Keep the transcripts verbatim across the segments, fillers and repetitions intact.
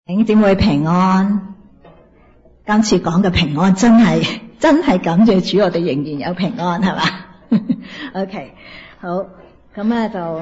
弟兄姊妹平安，今次講嘅平安真係真係感謝主，我哋仍然有平安，係嘛？OK， 好，咁咧就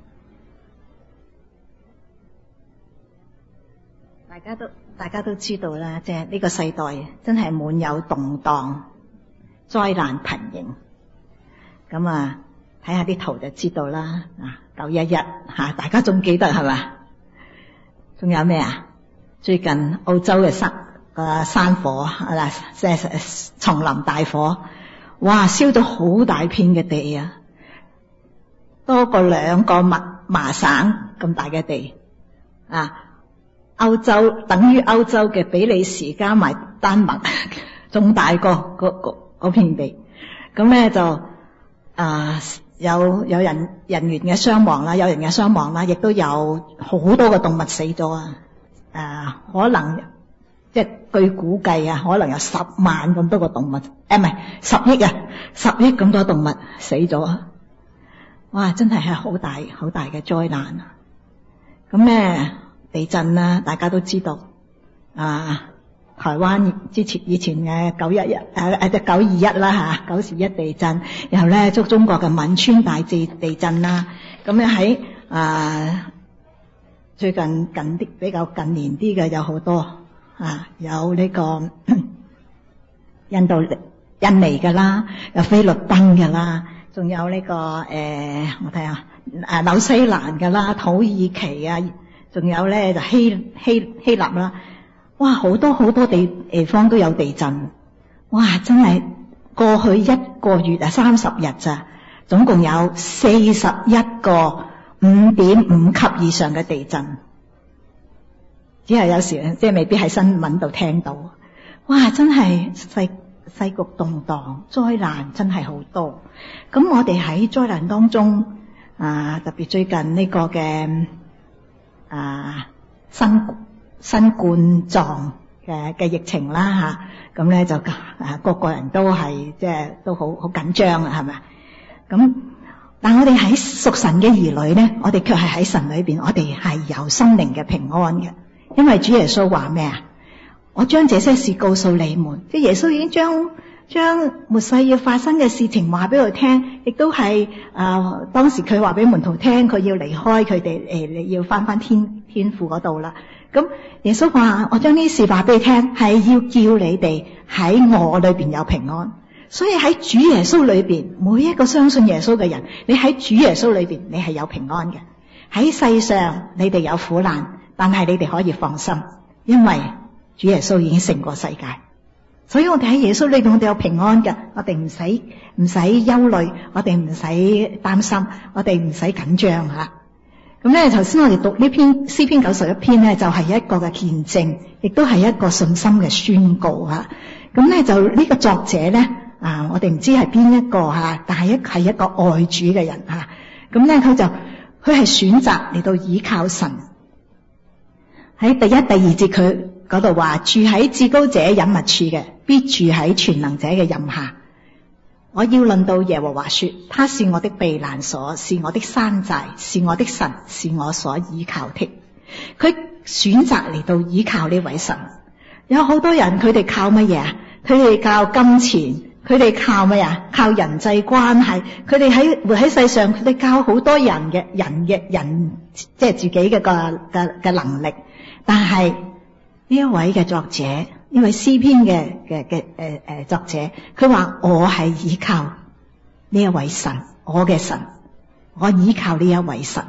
大家都大家都知道啦，即係呢個世代真係滿有動盪、災難頻仍。咁啊，睇下啲圖就知道啦。啊，九一一吓，大家仲記得係嘛？仲有咩啊？最近澳洲嘅山個山火啊，即係叢林大火，哇，燒咗好大片嘅地啊，多過兩個麻麻省咁大嘅地啊！歐洲等於歐洲嘅比利時加埋丹麥，仲大過嗰嗰片地。咁咧就啊有有人人員嘅傷亡啦，有人嘅傷亡啦，亦都有好多個動物死咗啊！誒、啊，可能即係據估計啊，可能有十萬咁多個動物，誒唔係十億啊，十億咁多動物死咗，哇！真係係好大好大嘅災難啊！咁咧地震啦，大家都知道啊，台灣之前以前嘅九一一誒誒即九二一啦吓，九二一地震，然後咧捉中國嘅汶川大地地震啦，咁咧喺啊。最近近啲比較近年啲嘅有好多啊，有呢個印度印尼嘅啦，有菲律賓嘅啦，仲有呢、這個誒、呃、我睇下啊紐西蘭嘅啦，土耳其啊，仲有咧就希希希臘啦，哇好多好多地地方都有地震，哇真係過去一個月啊三十日咋，總共有四十一個五點五級以上嘅地震，只係有時即係未必喺新聞度聽到。哇！真係世世局動盪，災難真係好多。咁我哋喺災難當中啊，特別最近呢個嘅啊新新冠狀嘅嘅疫情啦吓，咁咧就啊個個人都係即係都好好緊張啊，係咪？咁但我哋喺屬神嘅兒女咧，我哋卻係喺神裏邊，我哋係有心靈嘅平安嘅。因為主耶穌話咩啊？我將這些事告訴你們，即係耶穌已經將將末世要發生嘅事情話俾佢聽，亦都係啊當時佢話俾門徒聽，佢要離開佢哋誒，你要翻翻天天父嗰度啦。咁耶穌話：我將呢啲事話俾你聽，係要叫你哋喺我裏邊有平安。所以喺主耶穌裏邊，每一個相信耶穌嘅人，你喺主耶穌裏邊，你係有平安嘅。喺世上你哋有苦難，但係你哋可以放心，因為主耶穌已經勝過世界。所以我哋喺耶穌裏邊，我哋有平安嘅，我哋唔使唔使憂慮，我哋唔使擔心，我哋唔使緊張吓。咁咧，頭先我哋讀呢篇詩篇九十一篇咧，就係一個嘅見證，亦都係一個信心嘅宣告吓。咁咧就呢個作者咧。啊！我哋唔知係邊一個吓，但係一係一個愛主嘅人吓。咁咧佢就佢係選擇嚟到倚靠神。喺第一、第二節佢嗰度話：住喺至高者隱密處嘅，必住喺全能者嘅蔭下。我要論到耶和華說：他是我的避難所，是我的山寨，是我的神，是我所倚靠的。佢選擇嚟到倚靠呢位神。有好多人佢哋靠乜嘢啊？佢哋靠金錢。佢哋靠咩啊？靠人際關係。佢哋喺活喺世上，佢哋靠好多人嘅人嘅人，即係自己嘅個嘅嘅能力。但係呢一位嘅作者，呢位詩篇嘅嘅嘅誒誒作者，佢話我係依靠呢一位神，我嘅神，我依靠呢一位神。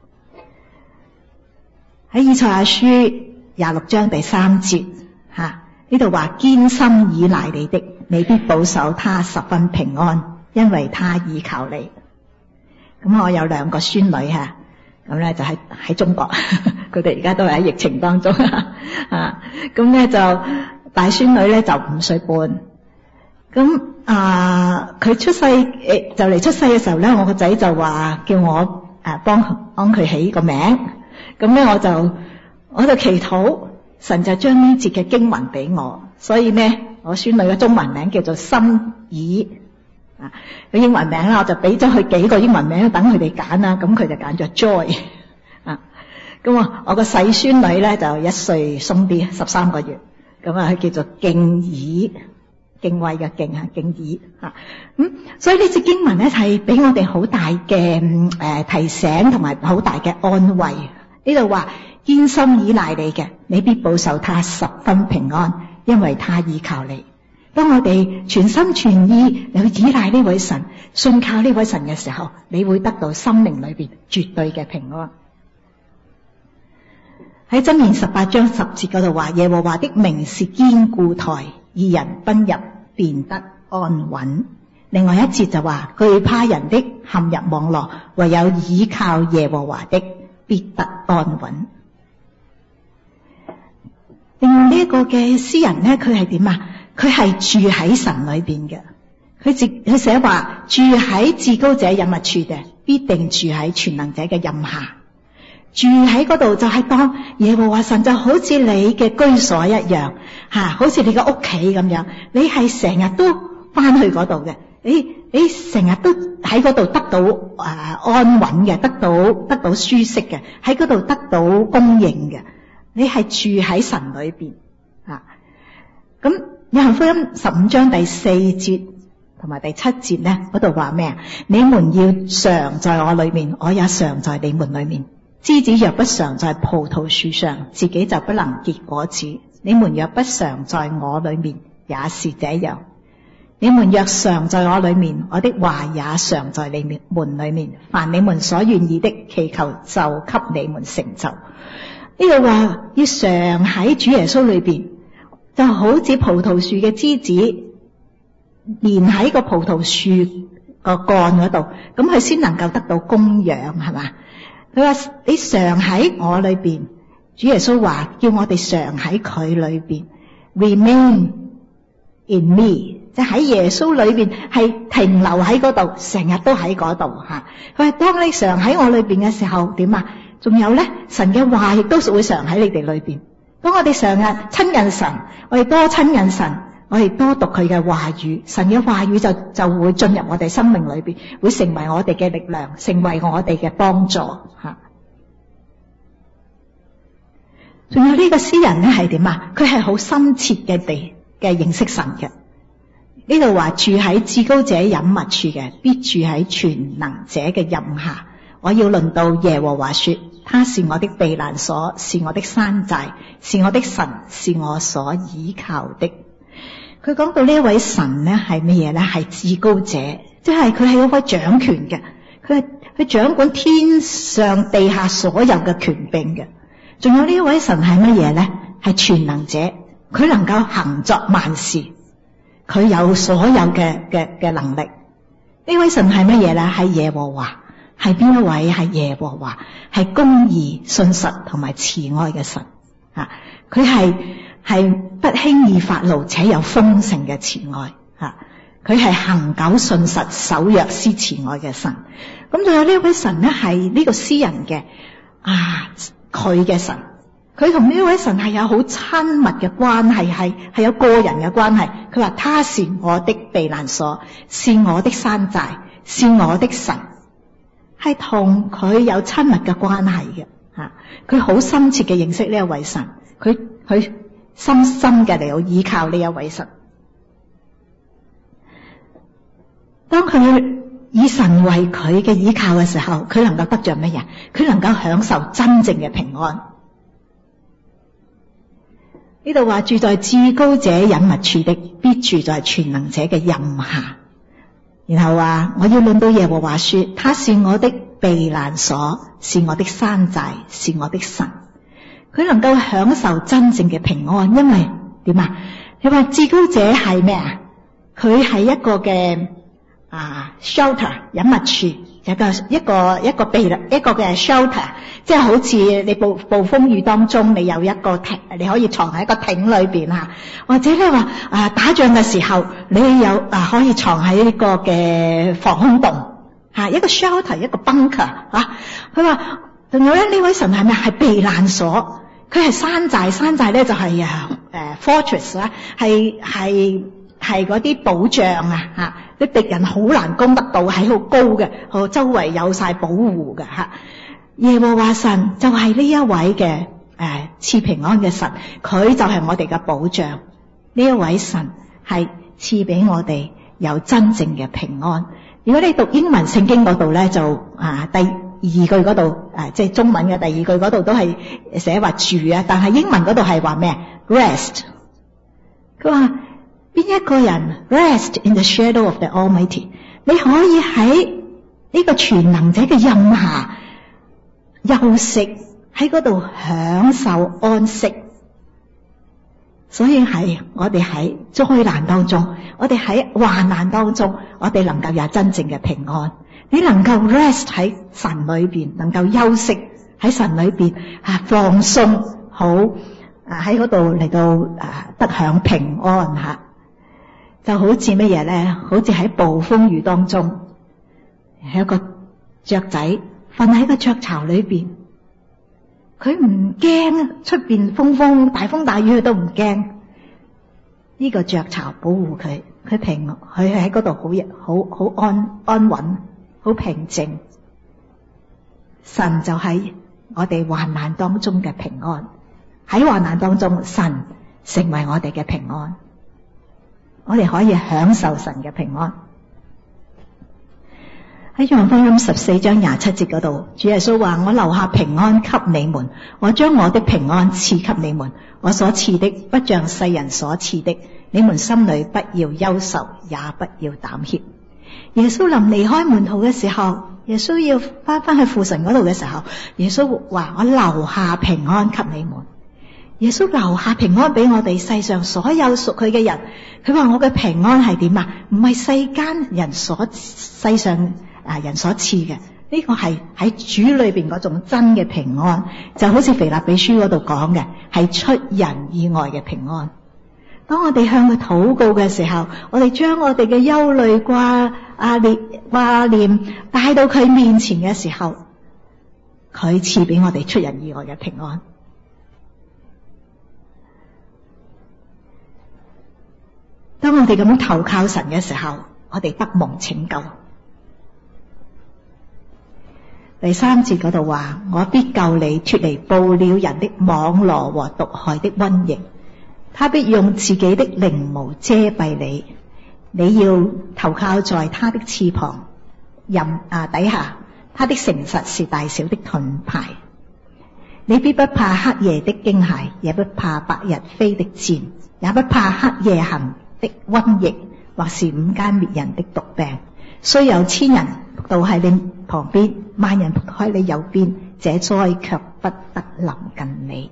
喺以賽亞書廿六章第三節吓，呢度話堅心倚賴你的。你必保守他十分平安，因為他倚靠你。咁我有兩個孫女吓，咁咧就喺喺中國，佢哋而家都係喺疫情當中啊。咁咧就大孫女咧就五歲半。咁啊，佢出世誒就嚟出世嘅時候咧，我個仔就話叫我誒幫幫佢起個名。咁咧我就我就祈禱，神就將呢節嘅經文俾我，所以咧。我孫女嘅中文名叫做心怡啊，個英文名啦，我就俾咗佢幾個英文名，等佢哋揀啦。咁佢就揀咗 Joy 啊。 咁啊，我個細孫女咧就一歲鬆啲，十三個月。咁啊，佢叫做敬耳，敬畏嘅敬啊，敬耳吓。咁所以呢節經文咧係俾我哋好大嘅誒提醒，同埋好大嘅安慰。呢度話堅心倚賴你嘅，你必保守他十分平安，因為他倚靠你。當我哋全心全意嚟去倚賴呢位神，信靠呢位神嘅時候，你會得到心靈裏邊絕對嘅平安。喺箴言十八章十節嗰度話，耶和華的名是堅固台，義人奔入便得安穩。另外一節就話，懼怕人的陷入網羅，唯有倚靠耶和華的必得安穩。另外呢一個嘅詩人呢，佢係點啊？佢係住喺神裏邊嘅。佢自佢寫話，住喺至高者隱密處嘅，必定住喺全能者嘅蔭下。住喺嗰度就係當耶和華神就好似你嘅居所一樣，吓、啊，好似你嘅屋企咁樣。你係成日都翻去嗰度嘅，你你成日都喺嗰度得到誒、呃、安穩嘅，得到得到舒適嘅，喺嗰度得到供應嘅。你係住喺神裏邊啊。咁約翰福音十五章第四節同埋第七節咧，嗰度話咩啊？你們要常在我裏面，我也常在你們裏面。枝子若不常在葡萄樹上，自己就不能結果子。你們若不常在我裏面，也是這樣。你們若常在我裏面，我的話也常在你們裏面。凡你們所願意的，祈求就給你們成就。呢度話要常喺主耶穌裏邊，就好似葡萄樹嘅枝子連喺個葡萄樹個幹嗰度，咁佢先能夠得到供養，係嘛？佢話你常喺我裏邊，主耶穌話叫我哋常喺佢裏邊 ，remain in me， 即係喺耶穌裏邊係停留喺嗰度，成日都喺嗰度吓。佢話當你常喺我裏邊嘅時候，點啊？仲有咧，神嘅話亦都會常喺你哋裏邊。當我哋常日親近神，我哋多親近神，我哋多讀佢嘅話語，神嘅話語就就會進入我哋生命裏邊，會成為我哋嘅力量，成為我哋嘅幫助吓。仲有呢個詩人咧係點啊？佢係好深切嘅地嘅認識神嘅。呢度話住喺至高者隱密處嘅，必住喺全能者嘅蔭下。我要論到耶和華說，他是我的避難所，是我的山寨，是我的神，是我所倚靠的。佢講到呢一位神咧係乜嘢咧？係至高者，即係佢係一位掌權嘅，佢係佢掌管天上地下所有嘅權柄嘅。仲有呢一位神係乜嘢咧？係全能者，佢能夠行作萬事，佢有所有嘅嘅嘅能力。呢位神係乜嘢咧？係耶和華。係邊一位？係耶和華，係公義、信實同埋慈愛嘅神啊！佢係係不輕易發怒，且有豐盛嘅慈愛啊！佢係恒久信實、守約施慈愛嘅神。咁仲有呢位神咧，係呢個詩人嘅啊，佢嘅神，佢同呢位神係有好親密嘅關係，係係有個人嘅關係。佢話他是我的避難所，是我的山寨，是我的神。係同佢有親密嘅關係嘅吓，佢好深切嘅認識呢一位神，佢佢深深嘅嚟到依靠呢一位神。當佢以神為佢嘅依靠嘅時候，佢能夠得着乜嘢？佢能夠享受真正嘅平安。呢度話住在至高者隱密處的，必住在全能者嘅蔭下。然後話我要論到耶和華說，他是我的避難所，是我的山寨，是我的神。佢能夠享受真正嘅平安，因為點啊？你話至高者係咩啊？佢係一個嘅啊 shelter 隱密處，一個一個一個避一個嘅 shelter， 即係好似你暴暴風雨當中，你有一個艇，你可以藏喺一個艇裏邊吓，或者咧話啊打仗嘅時候，你有啊可以藏喺呢個嘅防空洞吓，一個 shelter 一個 bunker 吓。佢話仲有咧，呢位神係咩？係避難所，佢係山寨，山寨咧就係啊誒 fortress 啦，係係係嗰啲保障啊吓，啲敵人好難攻得到，喺好高嘅，周圍有晒保護嘅吓。 耶和華神就係呢一位嘅誒賜平安嘅神，佢就係我哋嘅保障。呢一位神係賜俾我哋有真正嘅平安。如果你讀英文聖經嗰度咧，就啊第二句嗰度誒，即係中文嘅第二句嗰度都係寫話住啊，但係英文嗰度係話咩 ？rest。佢話邊一個人 rest in the shadow of the Almighty， 你可以喺呢個全能者嘅蔭下休息，喺嗰度享受安息。所以係我哋喺災難當中，我哋喺患難當中，我哋能夠有真正嘅平安。你能夠 rest 喺神裏邊，能夠休息喺神裏邊啊，放鬆好啊，喺嗰度嚟到啊得享平安吓，就好似乜嘢咧？好似喺暴風雨當中，係一個雀仔瞓喺個雀巢裏邊。佢唔驚出邊風風大風大雨，佢都唔驚。呢個雀巢保護佢，佢平，佢喺嗰度好好好安安穩，好平靜。神就喺我哋患難當中嘅平安，喺患難當中，神成為我哋嘅平安，我哋可以享受神嘅平安。喺約翰福音十四章廿七節嗰度，主耶穌話：我留下平安給你們，我將我的平安賜給你們，我所賜的不像世人所賜的，你們心裏不要憂愁，也不要膽怯。耶穌臨離開門徒嘅時候，耶穌要翻翻去父神嗰度嘅時候，耶穌話：我留下平安給你們。耶穌留下平安俾我哋世上所有屬佢嘅人。佢話我嘅平安係點啊？唔係世間人所世上啊人所賜嘅，呢個係喺主裏邊嗰種真嘅平安，就好似腓立比書嗰度講嘅，係出人意外嘅平安。當我哋向佢禱告嘅時候，我哋將我哋嘅憂慮掛啊念掛念帶到佢面前嘅時候，佢賜俾我哋出人意外嘅平安。當我哋咁樣投靠神嘅時候，我哋得蒙拯救。第三節嗰度話：我必救你脫離捕鳥人的網羅和毒害的瘟疫，他必用自己的翎毛遮蔽你，你要投靠在他的翅膀蔭啊底下，他的誠實是大小的盾牌。你必不怕黑夜的驚駭，也不怕白日飛的箭，也不怕黑夜行的瘟疫，或是午間滅人的毒病。雖有千人倒喺你旁邊，萬人仆喺你右邊，這災卻不得臨近你。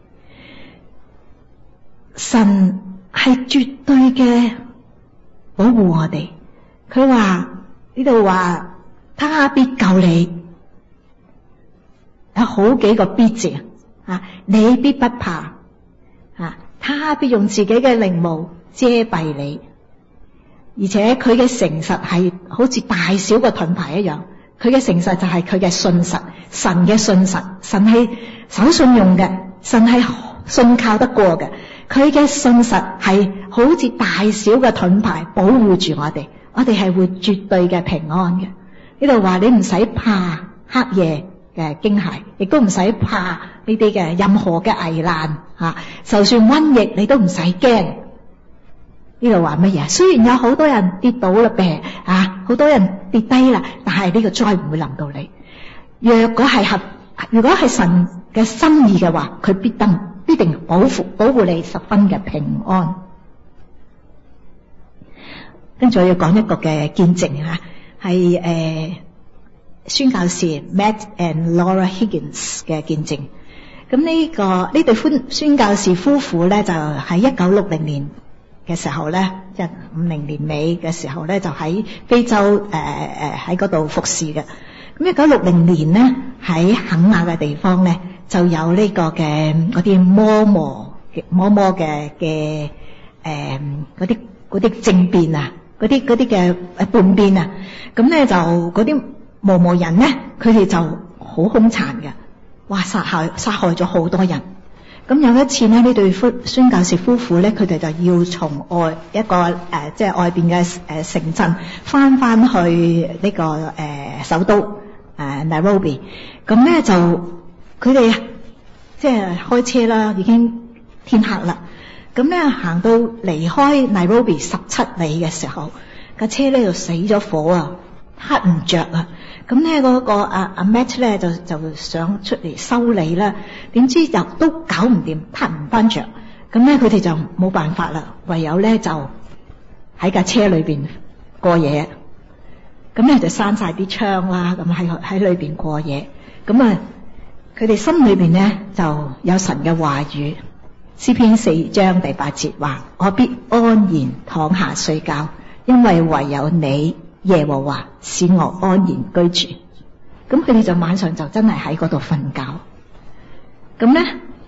神係絕對嘅保護我哋。佢話呢度話，他必救你，有好幾個必字啊！你必不怕啊！他必用自己嘅翎毛遮蔽你。而且佢嘅誠實係好似大小嘅盾牌一樣，佢嘅誠實就係佢嘅信實，神嘅信實，神係守信用嘅，神係信靠得過嘅，佢嘅信實係好似大小嘅盾牌保護住我哋，我哋係會絕對嘅平安嘅。呢度話你唔使怕黑夜嘅驚駭，亦都唔使怕呢啲嘅任何嘅危難吓，就算瘟疫你都唔使驚。呢度話乜嘢？雖然有好多人跌倒啦，病啊，好多人跌低啦，但係呢個災唔會臨到你。若果係合，如果係神嘅心意嘅話，佢必定必定保護保護你十分嘅平安。跟住我要講一個嘅見證吓，係誒宣教士 Matt and Laura Higgins 嘅見證。咁呢、這個呢對宣宣教士夫婦咧，就喺一九六零年嘅時候咧，即係五零年尾嘅時候咧，就喺非洲誒誒喺嗰度服侍嘅。咁一九六零年咧，喺肯亞嘅地方咧，就有呢個嘅嗰啲摩摩嘅摩摩嘅嘅誒嗰啲嗰啲政變啊，嗰啲嗰啲嘅誒叛變啊，咁咧就嗰啲摩摩人咧，佢哋就好兇殘嘅，哇殺害殺害咗好多人。咁有一次咧，呢對夫宣教士夫婦咧，佢哋就要從外一個誒、呃，即係外邊嘅誒城鎮翻翻去呢、這個誒、呃、首都誒 Nairobi。 咁咧就佢哋即係開車啦，已經天黑啦。咁咧行到離開 Nairobi 十七里嘅時候，架車咧就死咗火啊，撻唔着啊。咁咧嗰個阿阿 Matt 咧就就想出嚟修理啦，點知又都搞唔掂，撻唔翻着。咁咧佢哋就冇辦法啦，唯有咧就喺架車裏邊過夜。咁咧就閂晒啲窗啦，咁喺喺裏邊過夜。咁啊，佢哋心裏邊咧就有神嘅話語。詩篇四章第八節話：我必安然躺下睡覺，因為唯有你耶和華使我安然居住。咁佢哋就晚上就真係喺嗰度瞓覺。咁咧，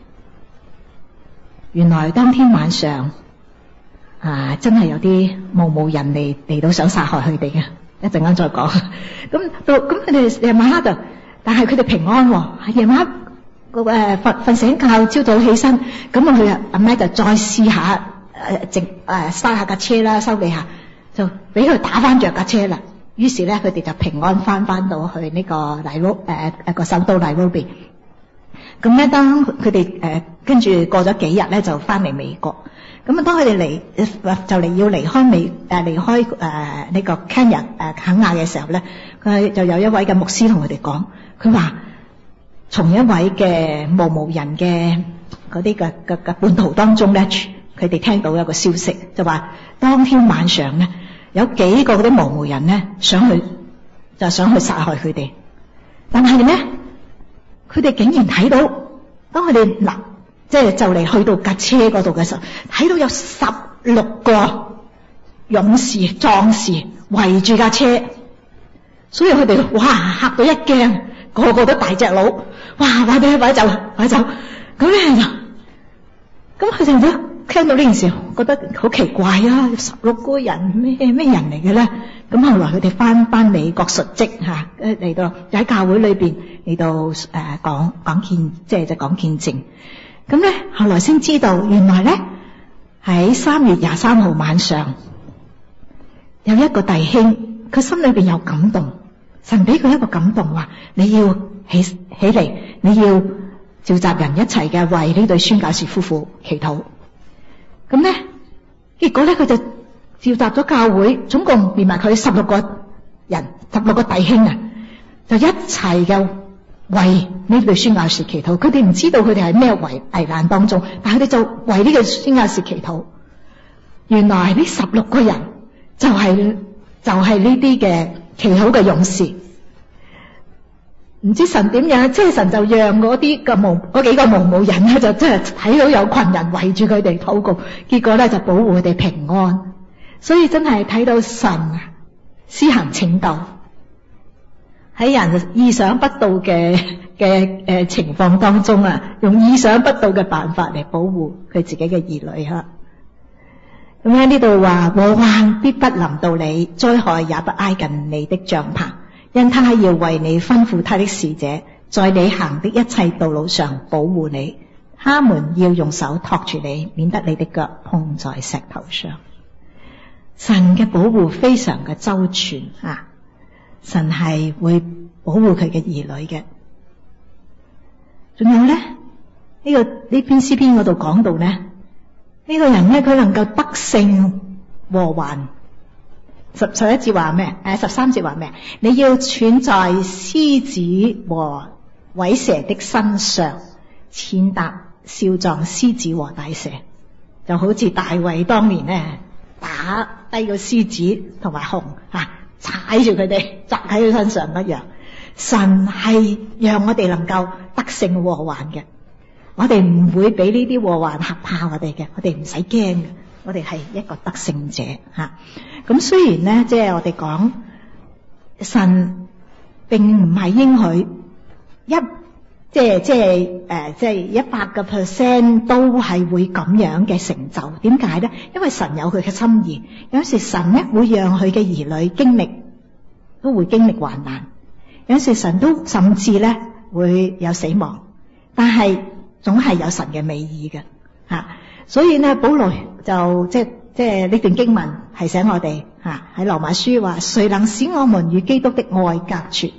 原來當天晚上啊，真係有啲無無人嚟嚟到想殺害佢哋嘅，一陣間再講。咁到咁佢哋夜晚黑就，但係佢哋平安喎。夜晚黑個誒瞓瞓醒覺，朝早起身，咁啊佢啊阿媽就再試下誒整誒閂下架車啦，修理下，就俾佢打翻着架車啦。於是咧，佢哋就平安翻翻到去呢個內羅誒誒個首都 Nairobi。咁咧，當佢哋誒跟住過咗幾日咧，就翻嚟美國。咁啊，當佢哋嚟就嚟要離開美誒離開誒呢個 Kenya 誒肯亞嘅時候咧，佢就有一位嘅牧師同佢哋講，佢話從一位嘅無無人嘅嗰啲嘅嘅嘅叛徒當中咧，佢哋聽到一個消息，就話當天晚上咧有幾個嗰啲無無人咧想去就想去殺害佢哋，但係咧佢哋竟然睇到，當佢哋嗱即係就嚟去到架車嗰度嘅時候，睇到有十六個勇士壯士圍住架車，所以佢哋哇嚇到一驚，個個都大隻佬，哇快啲快走快走，咁咧就咁佢哋都聽到呢件事，覺得好奇怪啊！十六個人咩咩人嚟嘅咧？咁後來佢哋翻翻美國述職吓，嚟到就喺教會裏邊嚟到誒講講見，即係就講見證。咁咧後來先知道，原來咧喺三月廿三號晚上，有一個弟兄，佢心裏邊有感動，神俾佢一個感動，話你要起起嚟，你要召集人一齊嘅為呢對宣教士夫婦祈禱。咁咧，結果咧佢就召集咗教會，總共連埋佢十六個人，十六個弟兄啊，就一齊嘅為呢對宣教士祈禱。佢哋唔知道佢哋係咩危危難當中，但係佢哋就為呢個宣教士祈禱。原來呢十六個人就係、是、就係呢啲嘅祈禱嘅勇士。唔知神點樣，即係神就讓嗰啲嘅無嗰幾個無無人咧，就真係睇到有群人圍住佢哋禱告，結果咧就保護佢哋平安。所以真係睇到神施行拯救，喺人意想不到嘅嘅誒情況當中啊，用意想不到嘅辦法嚟保護佢自己嘅兒女吓。咁喺呢度話，禍患必不臨到你，災害也不挨近你的帳棚。因他要為你吩咐他的使者，在你行的一切道路上保護你，他們要用手托住你，免得你的腳碰在石頭上。神嘅保護非常嘅周全啊！神係會保護佢嘅兒女嘅。仲有咧，呢、這個呢篇詩篇嗰度講到咧，呢、這個人咧佢能夠得勝禍患。十十一節話咩？誒，十三節話咩？你要踹在獅子和虺蛇的身上，踐踏少壯獅子和大蛇，就好似大衛當年咧打低個獅子同埋熊吓，踩住佢哋砸喺佢身上一樣。神係讓我哋能夠得勝禍患嘅，我哋唔會俾呢啲禍患嚇怕我哋嘅，我哋唔使驚嘅。我哋係一個得勝者吓，咁雖然咧，即係我哋講神並唔係應許一，即係即係誒，即係一百個 percent 都係會咁樣嘅成就。點解咧？因為神有佢嘅心意，有時神咧會讓佢嘅兒女經歷，都會經歷患難。有時神都甚至咧會有死亡，但係總係有神嘅美意嘅吓。所以咧，保羅就即係即係呢段經文提醒我哋吓，喺羅馬書話：誰能使我們與基督的愛隔絕呢？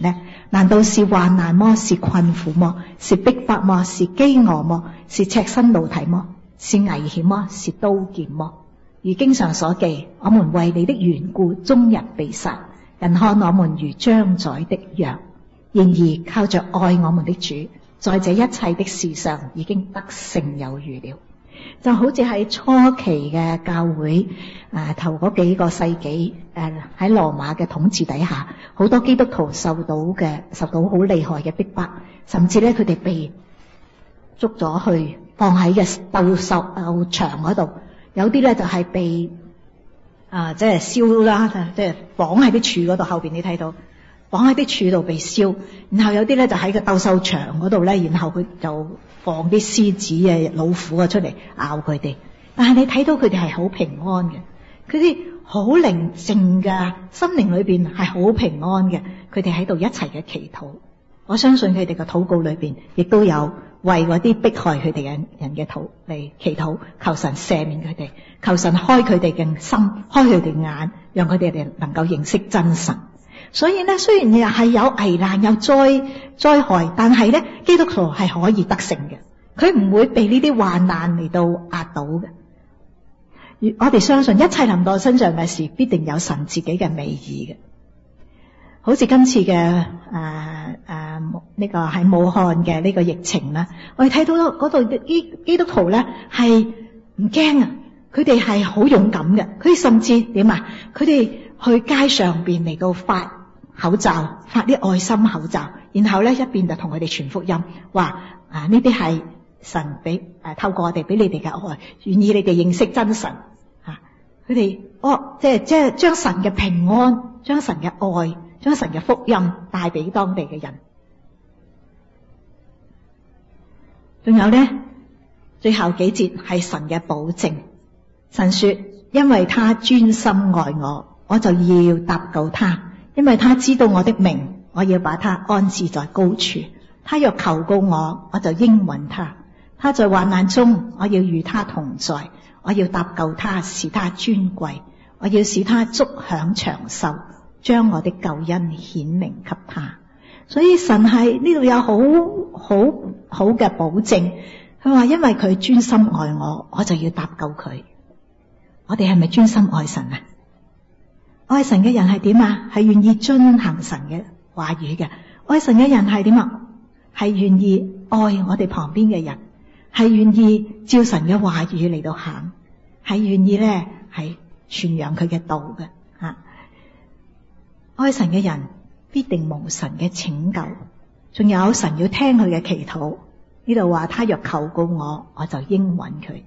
難道是患難麼？是困苦麼？是逼迫麼？是飢餓麼？是赤身露體麼？是危險麼？是刀劍麼？如經上所記，我們為你的緣故終日被殺，人看我們如將宰的羊。然而靠着愛我們的主，在這一切的事上已經得勝有餘了。就好似喺初期嘅教會，誒頭嗰幾個世紀，誒喺羅馬嘅統治底下，好多基督徒受到嘅受到好厲害嘅逼迫，甚至咧佢哋被捉咗去放喺嘅鬥獸鬥場嗰度，有啲咧就係被啊即係燒啦，即係綁喺啲柱嗰度，後邊你睇到綁喺啲柱度被燒，然後有啲咧就喺個鬥獸場嗰度咧，然後佢就放啲獅子啊、老虎啊出嚟咬佢哋。但係你睇到佢哋係好平安嘅，佢哋好寧靜噶，心靈裏邊係好平安嘅。佢哋喺度一齊嘅祈禱，我相信佢哋嘅禱告裏邊亦都有為嗰啲迫害佢哋嘅人嘅禱嚟祈禱，求神赦免佢哋，求神開佢哋嘅心，開佢哋眼，讓佢哋哋能夠認識真神。所以咧，雖然又係有危難有災災害，但係咧，基督徒係可以得勝嘅，佢唔會被呢啲患難嚟到壓倒嘅。我哋相信一切臨到身上嘅事，必定有神自己嘅美意嘅。好似今次嘅誒誒呢個喺武漢嘅呢個疫情啦，我哋睇到嗰度基基督徒咧係唔驚啊，佢哋係好勇敢嘅，佢哋甚至點啊？佢哋去街上邊嚟到發口罩，發啲愛心口罩，然後咧一邊就同佢哋傳福音，話啊呢啲係神俾誒透過我哋俾你哋嘅愛，願意你哋認識真神啊！佢哋哦，即係即係將神嘅平安，將神嘅愛，將神嘅福音帶俾當地嘅人。仲有咧，最後幾節係神嘅保證。神說：因為他專心愛我，我就要搭救他；因為他知道我的名，我要把他安置在高處。他若求告我，我就應允他。他在患難中，我要與他同在，我要搭救他，使他尊貴，我要使他足享長壽，將我的救恩顯明給他。所以神係呢度有好好好嘅保證，佢話因為佢專心愛我，我就要搭救佢。我哋係咪專心愛神啊？愛神嘅人係點啊？係願意遵行神嘅話語嘅。愛神嘅人係點啊？係願意愛我哋旁邊嘅人，係願意照神嘅話語嚟到行，係願意咧係傳揚佢嘅道嘅吓。愛神嘅人必定蒙神嘅拯救，仲有神要聽佢嘅祈禱。呢度話他若求告我，我就應允佢。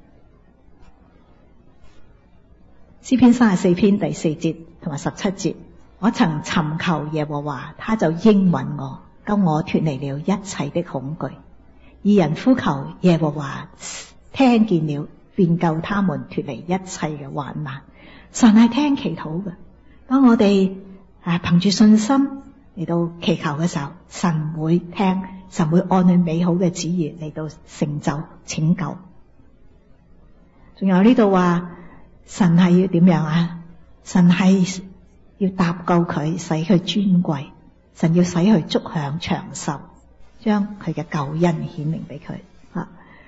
詩篇三十四篇第四節同埋十七節，我曾尋求耶和華，他就應允我，救我脫離了一切的恐懼。義人呼求耶和華，聽見了，便救他們脫離一切嘅患難。神係聽祈禱嘅，當我哋誒憑住信心嚟到祈求嘅時候，神會聽，神會按佢美好嘅旨意嚟到成就拯救。仲有呢度話神係要點樣啊？神係要搭救佢，使佢尊貴，神要使佢足享長壽，將佢嘅救恩顯明俾佢吓。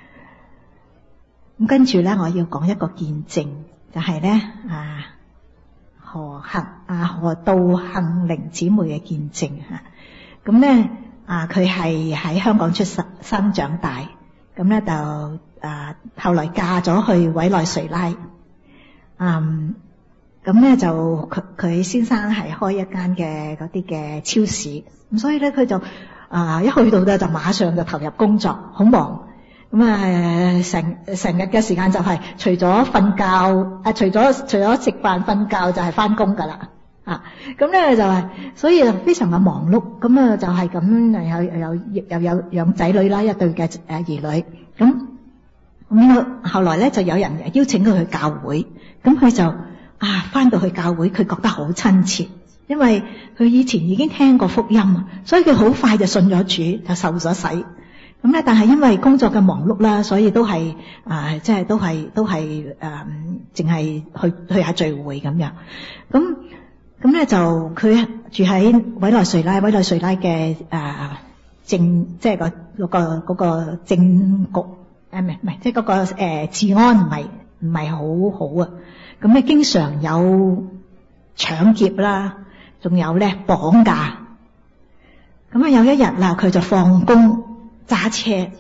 咁跟住咧，我要講一個見證，就係、是、咧啊何幸啊何道幸玲姊妹嘅見證吓。咁咧啊，佢係喺香港出生生長大，咁咧就啊後來嫁咗去委內瑞拉。嗯，咁咧就佢佢先生係開一間嘅嗰啲嘅超市，咁所以咧佢就啊、呃、一去到咧就馬上就投入工作，好忙。咁啊成成日嘅時間就係、是、除咗瞓覺，啊除咗除咗食飯瞓覺就係翻工噶啦，啊咁咧就係、是、所以就非常嘅忙碌。咁啊就係咁有有又有養仔女啦，一對嘅誒兒女。咁咁後來咧就有人邀請佢去教會。咁佢就啊返到去教會，佢覺得好親切，因為佢以前已經聽過福音，所以佢好快就信咗主，就受咗洗。咁咧，但係因為工作嘅忙碌啦，所以都係啊，即係都係都係誒，淨係去去下聚會咁樣。咁咁咧就佢住喺委內瑞拉，委內瑞拉嘅誒政，即係個嗰個嗰個政局誒，唔係唔係，即係嗰個誒治安唔係唔係好好啊。咁咧經常有搶劫啦，仲有咧綁架。咁啊有一日啦，佢就放工揸車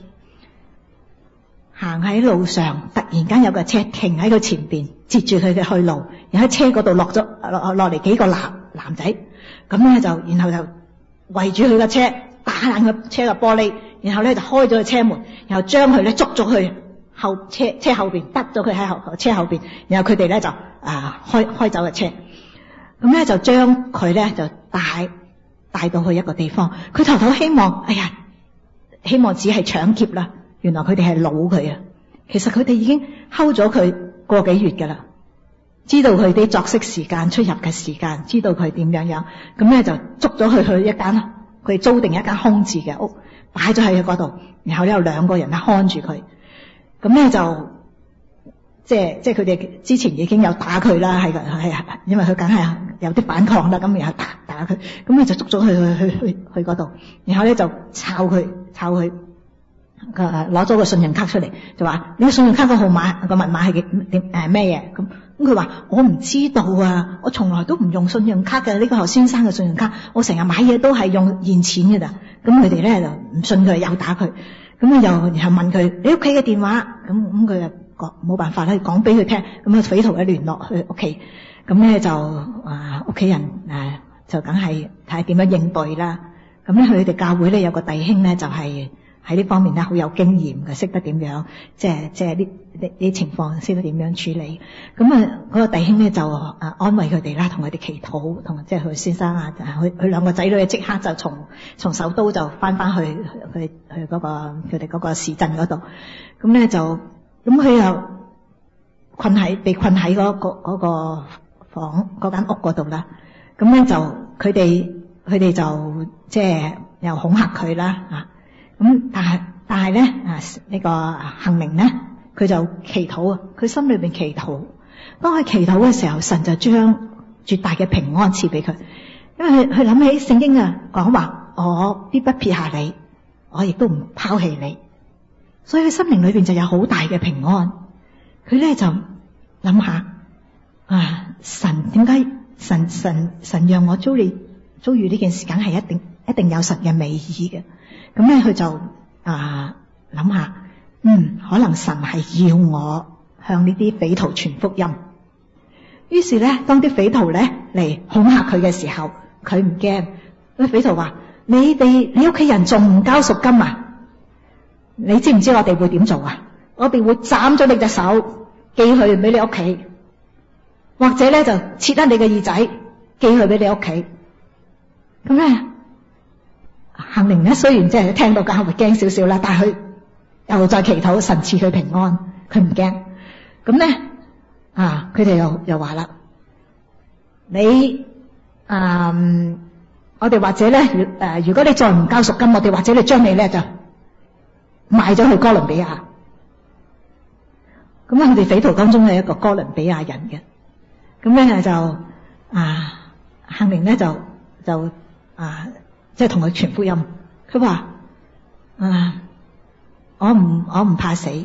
行喺路上，突然間有個車停喺佢前邊，截住佢嘅去路，然後喺車嗰度落咗落落嚟幾個男男仔，咁咧就然後就圍住佢個車，打爛個車嘅玻璃，然後咧就開咗個車門，然後將佢咧捉咗去後車車後邊，得咗佢喺後車後邊，然後佢哋咧就啊開開走個車，咁咧就將佢咧就帶帶到去一個地方，佢頭頭希望，哎呀，希望只係搶劫啦，原來佢哋係擄佢啊，其實佢哋已經睺咗佢個幾月噶啦，知道佢啲作息時間、出入嘅時間，知道佢點樣樣，咁咧就捉咗佢去一間佢租定一間空置嘅屋，擺咗喺佢嗰度，然後咧有兩個人咧看住佢，咁咧就即係即係佢哋之前已經有打佢啦，係係因為佢梗係有啲反抗啦，咁然後打打佢，咁佢就捉咗佢去去去去嗰度，然後咧就抄佢抄佢，誒攞咗個信用卡出嚟，就話你個信用卡個號碼個密碼係點誒咩嘢咁？咁佢話我唔知道啊，我從來都唔用信用卡嘅，呢個何先生嘅信用卡，我成日買嘢都係用現錢嘅咋。咁佢哋咧就唔信佢，又打佢，咁啊又然後問佢你屋企嘅電話，咁咁佢又講冇辦法咧，講俾佢聽，咁啊匪徒嘅聯絡去屋企，咁咧就啊屋企人誒就梗係睇下點樣應對啦。咁咧佢哋教會咧有個弟兄咧就係喺呢方面咧好有經驗嘅，識得點樣即係即係呢呢啲情況識得點樣處理。咁啊嗰個弟兄咧就啊安慰佢哋啦，同佢哋祈禱，同即係佢先生啊，佢佢兩個仔女即刻就從從首都就翻翻去去去嗰個佢哋嗰個市鎮嗰度。咁咧就咁佢又困喺被困喺嗰個嗰個房嗰間屋嗰度啦。咁咧就佢哋佢哋就即係又恐嚇佢啦啊！咁但係但係咧啊呢個杏明咧，佢就祈禱啊，佢心裏邊祈禱。當佢祈禱嘅時候，神就將絕大嘅平安賜俾佢，因為佢佢諗起聖經啊講話，我必不撇下你，我亦都唔拋棄你，所以佢心靈裏邊就有好大嘅平安。佢咧就諗下啊，神點解神神神讓我遭遇遭遇呢件事，梗係一定一定有神嘅美意嘅。咁咧佢就啊諗下，嗯，可能神係要我向呢啲匪徒傳福音。於是咧，當啲匪徒咧嚟恐嚇佢嘅時候，佢唔驚。啲匪徒話：你哋你屋企人仲唔交贖金啊？你知唔知我哋會點做啊？我哋會斬咗你隻手，寄去俾你屋企，或者咧就切甩你嘅耳仔，寄去俾你屋企。咁咧，杏明咧雖然即係聽到教會驚少少啦，但係佢又再祈禱神賜佢平安，佢唔驚。咁咧啊，佢哋又又話啦，你啊，我哋或者咧誒、呃，如果你再唔交贖金，我哋或者你將你咧就賣咗去哥倫比亞。咁啊，佢哋匪徒當中係一個哥倫比亞人嘅，咁咧就啊，杏明咧就就啊。即係同佢傳福音，佢話：啊，我唔我唔怕死，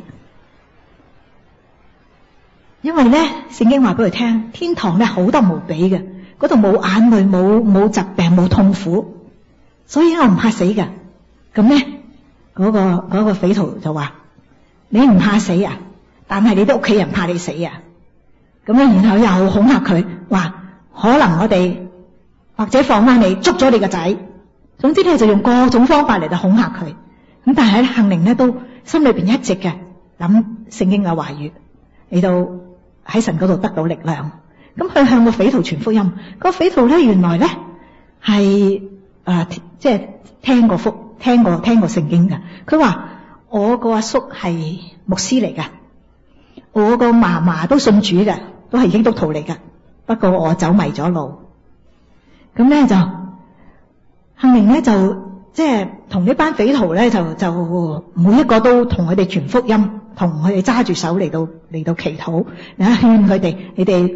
因為咧聖經話俾佢聽，天堂咧好得無比嘅，嗰度冇眼淚、冇冇疾病、冇痛苦，所以我唔怕死嘅。咁咧嗰個嗰個匪徒就話：你唔怕死啊？但係你啲屋企人怕你死啊？咁咧然後又恐嚇佢，話可能我哋或者放翻你，捉咗你個仔。總之咧就用各種方法嚟到恐嚇佢，咁但係咧杏明咧都心裏邊一直嘅諗聖經嘅話語嚟到喺神嗰度得到力量。咁佢向個匪徒傳福音，個匪徒咧原來咧係啊即係聽過福聽過聽過聖經嘅。佢話我個阿叔係牧師嚟噶，我個嫲嫲都信主嘅，都係基督徒嚟噶，不過我走迷咗路。咁咧就。杏明咧就即係同呢班匪徒咧就就每一個都同佢哋傳福音，同佢哋揸住手嚟到嚟到祈禱，嚟勸佢哋，你哋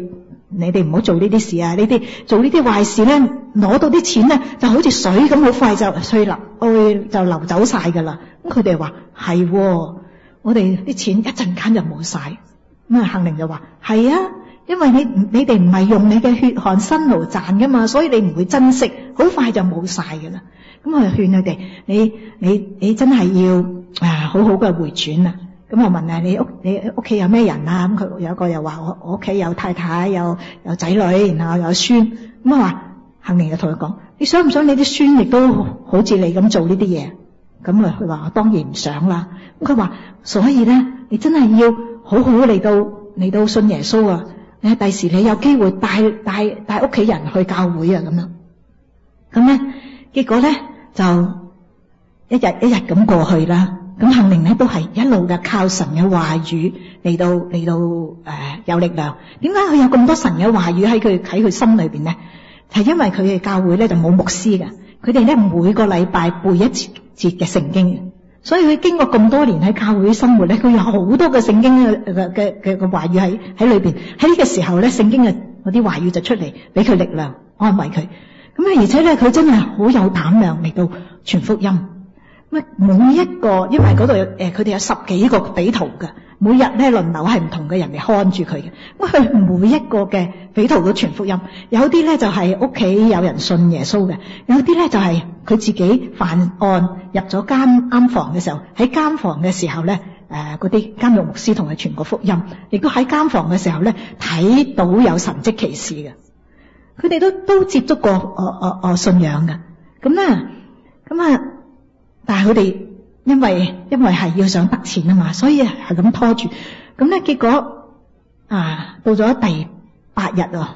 你哋唔好做呢啲事啊！你哋做呢啲壞事咧，攞到啲錢咧就好似水咁，好快就碎流，去就流走晒噶啦。咁佢哋話係，我哋啲錢一陣間就冇晒。咁啊，杏靈就話係啊，因為你你哋唔係用你嘅血汗辛勞賺噶嘛，所以你唔會珍惜，好快就冇晒噶啦。咁我就勸佢哋，你你你真係要啊好好嘅回轉啊！咁我問下你屋你屋企有咩人啊？咁佢有一個又話我我屋企有太太，有有仔女，然後有孫。咁我話杏靈就同佢講，你想唔想你啲孫亦都好似你咁做呢啲嘢？咁啊佢話我當然唔想啦。咁佢話所以咧，你真係要好好嚟到嚟到信耶穌啊！你第時你有機會帶帶帶屋企人去教會啊咁樣。咁咧結果咧就一日一日咁過去啦。咁杏靈咧都係一路嘅靠神嘅話語嚟到嚟到誒、呃、有力量。點解佢有咁多神嘅話語喺佢喺佢心裏邊咧？係因為佢嘅教會咧就冇牧師嘅，佢哋咧每個禮拜背一節節嘅聖經，所以佢經過咁多年喺教會生活咧，佢有好多嘅聖經嘅嘅嘅嘅嘅話語喺喺裏邊。喺呢個時候咧，聖經嘅嗰啲話語就出嚟，俾佢力量安慰佢。咁啊，而且咧佢真係好有膽量嚟到傳福音。每一個，因為嗰度誒，佢哋有十幾個匪徒嘅，每日咧輪流係唔同嘅人嚟看住佢嘅。咁佢每一個嘅匪徒都傳福音，有啲咧就係屋企有人信耶穌嘅，有啲咧就係佢自己犯案入咗監監房嘅時候，喺監房嘅時候咧，誒嗰啲監獄牧師同佢傳過福音，亦都喺監房嘅時候咧睇到有神蹟奇事嘅。佢哋都都接觸過我我我信仰嘅，咁咧咁啊。但係佢哋因為因為係要想得錢啊嘛，所以係咁拖住。咁咧結果啊，到咗第八日啊，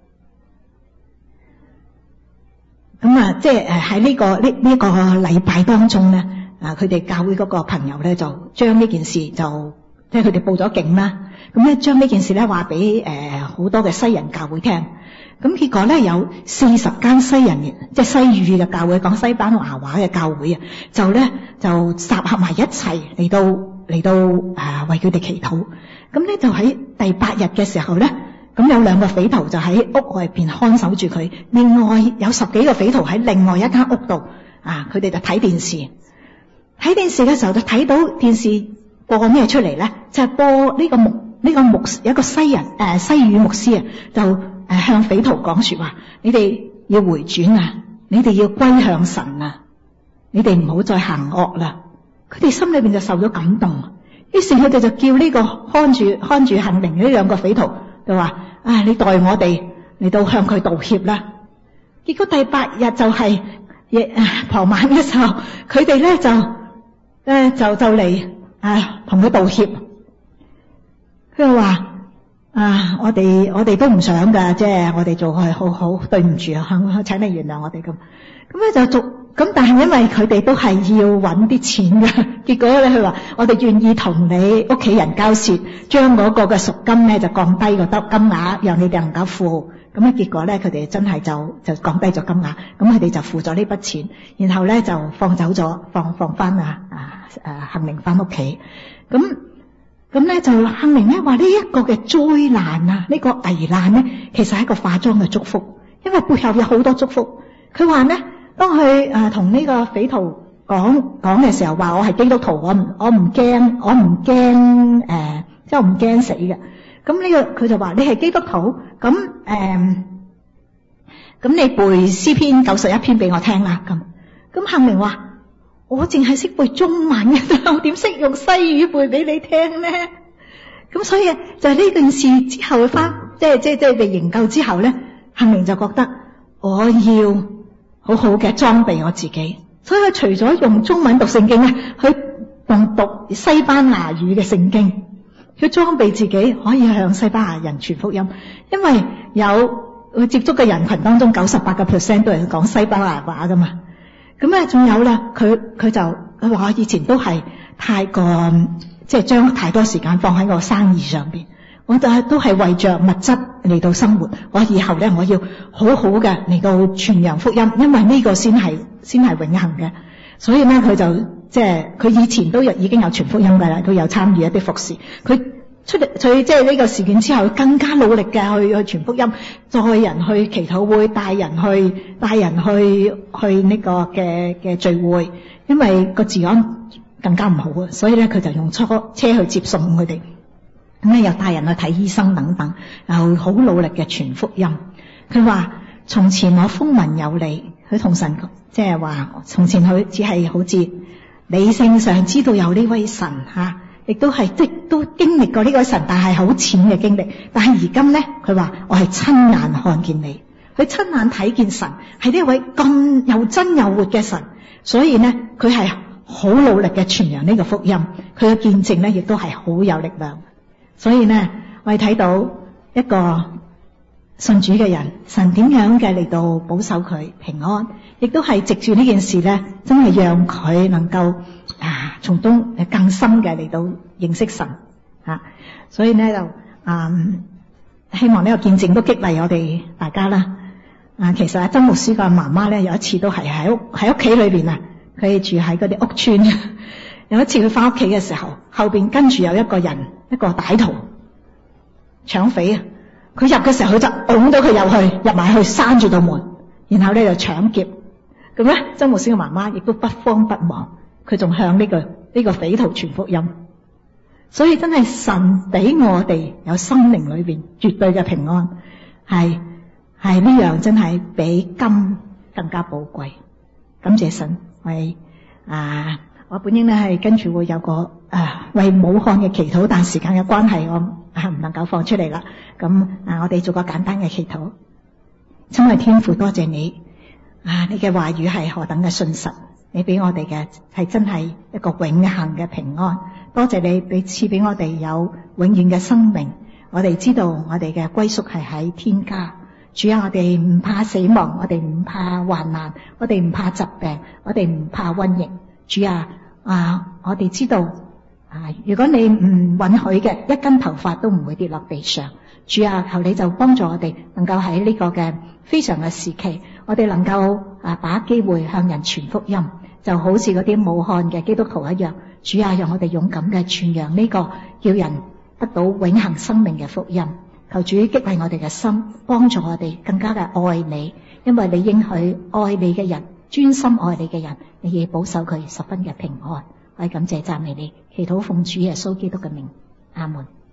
咁啊即係誒喺呢個呢呢個禮拜當中咧，啊佢哋教會嗰個朋友咧就將呢件事就即係佢哋報咗警啦。咁咧將呢件事咧話俾誒好多嘅西人教會聽。咁結果咧有四十間西人即係西語嘅教會，講西班牙話嘅教會啊，就咧就集合埋一齊嚟到嚟到啊為佢哋祈禱。咁咧就喺第八日嘅時候咧，咁有兩個匪徒就喺屋外邊看守住佢，另外有十幾個匪徒喺另外一間屋度啊，佢哋就睇電視。睇電視嘅時候就睇到電視播個咩出嚟咧？就係、是、播呢個牧呢、這個牧有一個西人誒、呃、西語牧師啊，就。誒，向匪徒講說話，你哋要回轉啊！你哋要歸向神啊！你哋唔好再行惡啦！佢哋心裏邊就受咗感動，於是佢哋就叫呢個看住看住杏靈呢兩個匪徒，就話：啊，你代我哋嚟到向佢道歉啦！結果第八日就係、是、夜傍晚嘅時候，佢哋咧就誒就就嚟啊同佢道歉。佢話。啊！我哋我哋都唔想噶，即係我哋做係好好對唔住啊，請你原諒我哋咁。咁咧就做咁，但係因為佢哋都係要搵啲錢噶，結果咧佢話我哋願意同你屋企人交涉，將嗰個嘅贖金咧就降低個得金額，讓你哋能夠付。咁咧結果咧佢哋真係就就降低咗金額，咁佢哋就付咗呢筆錢，然後咧就放走咗，放放翻啊啊誒杏靈翻屋企咁。咁咧就杏靈咧話呢一個嘅災難啊，呢個危難咧，其實係一個化妝嘅祝福，因為背後有好多祝福。佢話咧，當佢誒同呢個匪徒講講嘅時候，話我係基督徒，我唔我唔驚，我唔驚誒，即係我唔驚死嘅。咁呢個佢就話你係基督徒，咁誒，咁你背詩篇九十一篇俾我聽啦。咁咁杏靈話。我淨係識背中文嘅，我點識用西語背俾你聽咧？咁所以就係呢件事之後翻，即係即係即係被營救之後咧，杏靈就覺得我要好好嘅裝備我自己，所以佢除咗用中文讀聖經咧，佢仲讀西班牙語嘅聖經，佢裝備自己可以向西班牙人傳福音，因為有佢接觸嘅人群當中九十八個 percent 都係講西班牙話噶嘛。咁咧，仲有啦，佢佢就佢話我以前都係太過即係將太多時間放喺個生意上邊，我就係都係為着物質嚟到生活。我以後咧，我要好好嘅嚟到傳揚福音，因為呢個先係先係永恆嘅。所以咧，佢就即係佢以前都有已經有傳福音噶啦，都有參與一啲服侍。佢出嚟，佢即係呢個事件之後，更加努力嘅去去傳福音，載人去祈禱會，帶人去帶人去去呢個嘅嘅聚會，因為個治安更加唔好啊，所以咧佢就用車車去接送佢哋，咁咧又帶人去睇醫生等等，又好努力嘅傳福音。佢話從前我風聞有你，佢同神即係話從前佢只係好似理性上知道有呢位神吓。亦都係即都經歷過呢個神，但係好淺嘅經歷。但係而今咧，佢話我係親眼看見你，佢親眼睇見神係呢位咁又真又活嘅神，所以咧佢係好努力嘅傳揚呢個福音，佢嘅見證咧亦都係好有力量。所以咧，我哋睇到一個信主嘅人，神點樣嘅嚟到保守佢平安，亦都係藉住呢件事咧，真係讓佢能夠啊，從中誒更深嘅嚟到認識神吓、啊，所以咧就啊，希望呢個見證都激勵我哋大家啦。啊，其實阿曾牧師個媽媽咧，有一次都係喺屋喺屋企裏邊啊，佢住喺嗰啲屋村。有一次佢翻屋企嘅時候，後邊跟住有一個人，一個歹徒搶匪啊！佢入嘅時候，佢就拱到佢入去，入埋去閂住道門，然後咧就搶劫。咁咧，曾牧師嘅媽媽亦都不慌不忙。佢仲向呢、這個呢、這個匪徒傳福音，所以真係神俾我哋有心靈裏邊絕對嘅平安，係係呢樣真係比金更加寶貴。感謝神，為啊我本應咧係跟住會有個啊為武漢嘅祈禱，但時間嘅關係，我啊唔能夠放出嚟啦。咁啊，我哋做個簡單嘅祈禱。親愛天父，多謝你啊！你嘅話語係何等嘅信實。你俾我哋嘅係真係一個永恆嘅平安，多謝你俾賜俾我哋有永遠嘅生命。我哋知道我哋嘅歸宿係喺天家，主啊，我哋唔怕死亡，我哋唔怕患難，我哋唔怕疾病，我哋唔怕瘟疫。主啊，啊，我哋知道啊，如果你唔允許嘅，一根頭髮都唔會跌落地上。主啊，求你就幫助我哋，能夠喺呢個嘅非常嘅時期，我哋能夠啊把握機會向人傳福音。就好似嗰啲武漢嘅基督徒一樣，主啊，讓我哋勇敢嘅傳揚呢個叫人得到永恆生命嘅福音。求主激勵我哋嘅心，幫助我哋更加嘅愛你，因為你應許愛你嘅人，專心愛你嘅人，你要保守佢十分嘅平安。我哋感謝讚美你，祈禱奉主耶穌基督嘅名，阿門。